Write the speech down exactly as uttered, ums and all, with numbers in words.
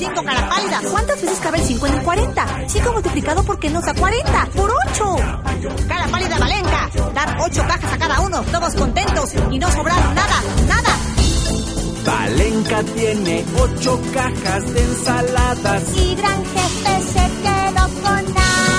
cinco cara pálida. ¿Cuántas veces cabe el cinco en el cuarenta? cinco multiplicado por qué nos da cuarenta. ¡Por ocho! Cara pálida Valenca. Dar ocho cajas a cada uno, todos contentos y no sobrar nada, nada. Valenca tiene ocho cajas de ensaladas y Gran Jefe se quedó con nada.